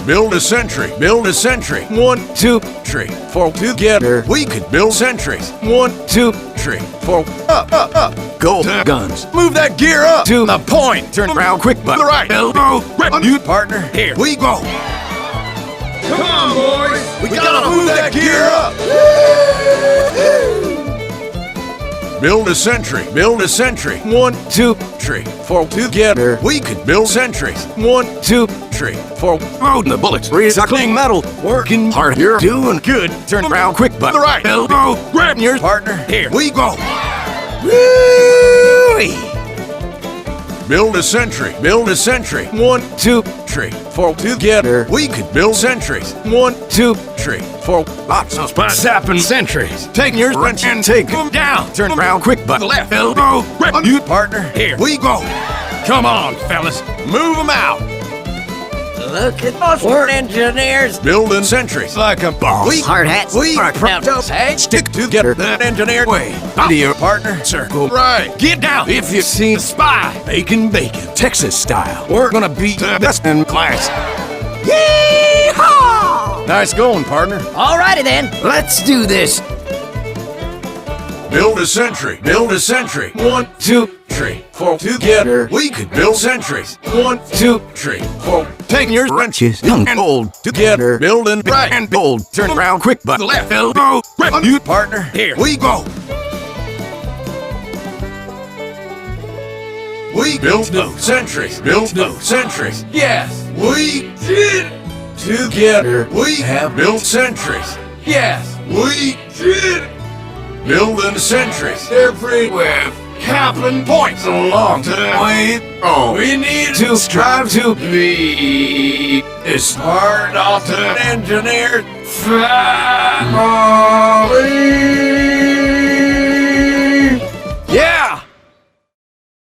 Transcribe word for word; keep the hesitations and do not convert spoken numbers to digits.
build a sentry. Build a sentry. One, two, three, four. Together we could build sentries. One, two, three, four. Up, up, up. Gold guns. Move that gear up to the point. Turn around quick, but the right elbow. Grip you, partner. Here we go. Come on, boys. We, we gotta, gotta move that gear up. Build a sentry. Build a sentry. One, two, three, four. Together we could build sentries. One, two, three, four. Loading the bullets. Recycling metal. Working hard. You're doing good. Turn around quick, but the right elbow. Grab your partner. Here we go. Woo-wee. Build a sentry. Build a sentry. One, two, three, four. Together we could build sentries. One, two, three, four. Lots of spot-zapping sentries. Take your wrench and take them down. Turn around quick, but the left elbow. Grab you, partner. Here we go. Come on, fellas. Move them out. Look at us, we're engineers. Building sentries like a boss. We hard hats. We are proud proud to say, stick together that engineer way. To your partner, circle right. Get down. If you see a spy, bacon bacon, Texas style. We're gonna be the best in class. Yee-haw! Nice going, partner. Alrighty then, let's do this. Build a sentry. Build a sentry. One, two, three, four. Together we could build sentries. One, two, three, four. Taking your wrenches and hold together. Building right and hold. Turn around quick, but the left elbow. Grab you, partner. Here we go. We built no sentries. Built no sentries. Yes, we did. Together we have built sentries. Yes, we did. Building sentries everywhere. Capping points along the way. Oh, we need to strive to be as hard off an engineer family.